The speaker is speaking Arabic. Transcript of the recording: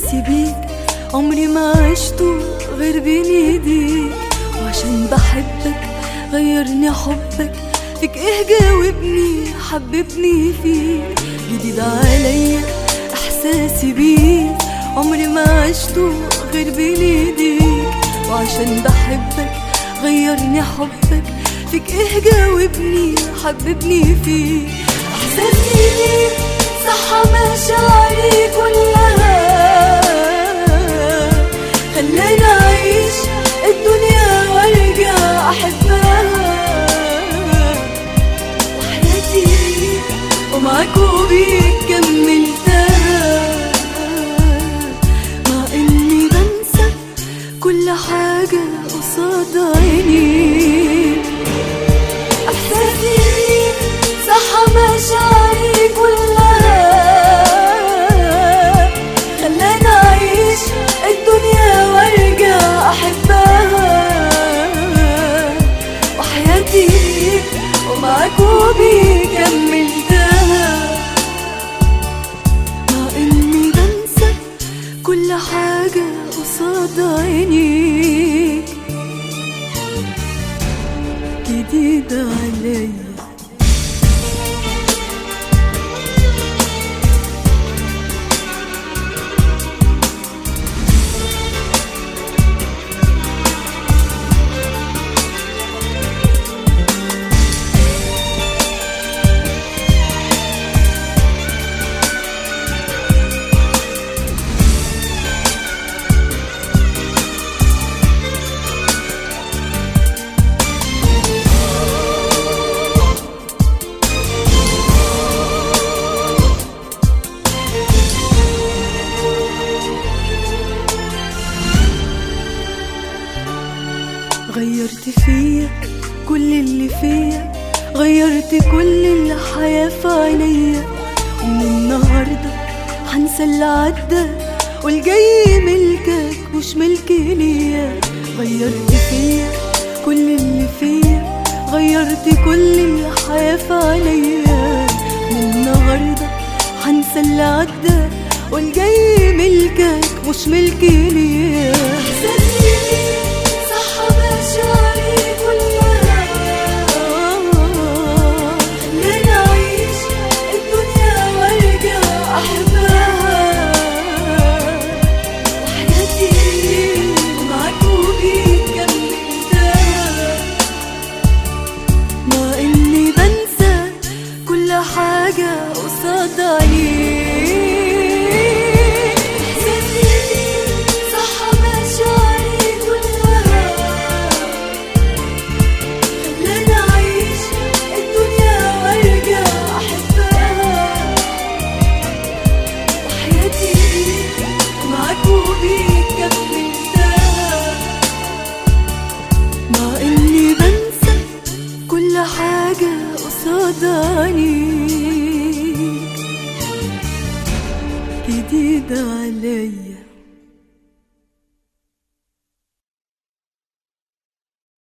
إحساسي بيك عمري ما عشته غير بين ايديك. وعشان بحبك غيرني حبك فيك، ايه جاوبني حببني فيك. جديد عليا إحساسي بيك عمري ما عشته غير بين ايديك. وعشان بحبك غيرني حبك فيك، ايه جاوبني حببني فيك. إحساسي بيك صح مشاعري كلها، خلاني أعيش الدنيا وارجع أحبها. وحياتي ليك ومعاك وبيك كملتها، مع إني بنسى كل حاجة قصاد عينيك. إحساسي بيك صح مشاعري كلها، خلاني أعيش الدنيا وارجع أحبها. وحياتي ليك ومعاك وبيك كملتها، مع إني بنسى كل حاجة قصاد عينيك. جديد عليا غيرت فيا كل اللي فيا، غيرت كل الحياة في عينيا. ومن النهاردة هنسى اللي عدى، والجاي ملكك مش ملكي ليا. غيرت فيا كل اللي فيا، غيرت كل الحياة في عينيا. من النهاردة هنسى اللي عدى، والجاي ملكك مش ملكي ليا. مشاعري كلها، خلاني أعيش الدنيا وارجع أحبها. وحياتي معاك وبيك كملتها، مع إني بنسى كل حاجة قصاد عينيك. مع إني بنسى كل حاجة قصاد عينيك. جديد عليا